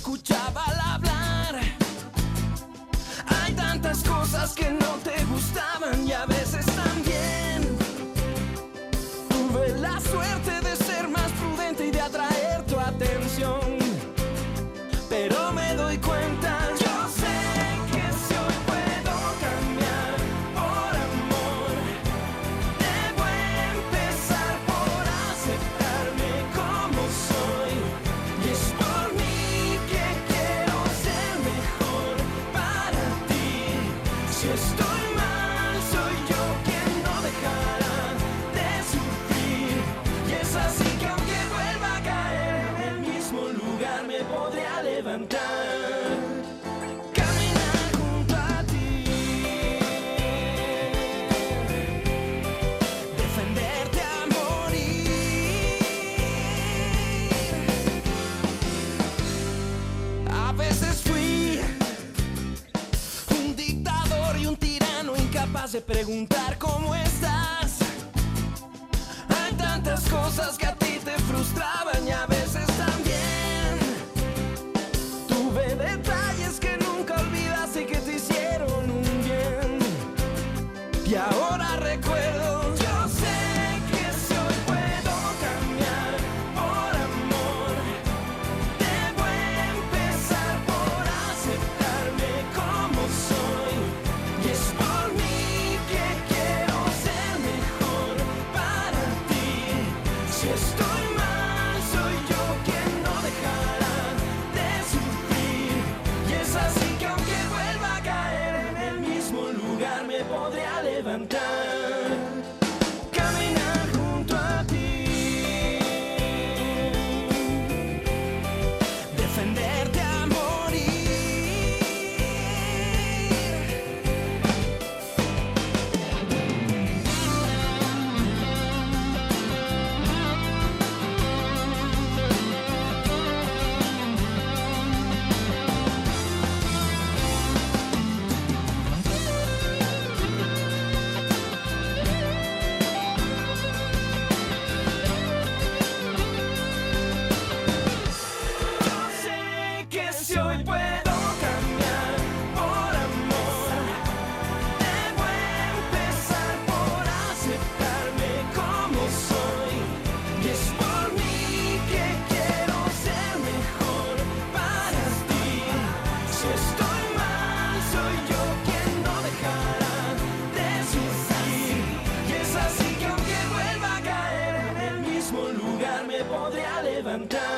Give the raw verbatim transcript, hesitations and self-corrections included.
escuchaba al hablar. Hay tantas cosas que no te gustaban y a veces también tuve la suerte de ser más prudente y de atraer tu atención. Pero me doy cuenta, yo sé que si hoy puedo cambiar por amor, debo empezar por aceptarme como soy. Y es por mí que quiero ser mejor para ti. Si estoy mal, soy yo quien no dejará de sufrir. Y es así que aunque vuelva a caer en el mismo lugar, me podría levantar. Caminar junto a ti, defenderte a morir. A veces fui un dictador y un tirano incapaz de preguntar cómo estás. Hay tantas cosas que a ti te frustraban y a veces también tuve detalles que nunca olvidaste y que te hicieron un bien. Y ahora recuerdo, yo sé que si hoy puedo cambiar por amor, debo empezar por aceptarme como soy. Y es por mí que quiero ser mejor para ti. Si estoy mal, soy yo quien no dejará de sufrir. Y es así que aunque vuelva a caer en el mismo lugar, me podría levantar. Caminar junto a ti, defenderte a morir. Yo sé que si hoy puedo cambiar por amor, debo empezar por aceptarme como soy. Y es por mí que quiero ser mejor para ti. Si estoy mal, soy yo quien no dejará de sufrir. Y es así que aunque vuelva a caer en el mismo lugar, me podría levantar.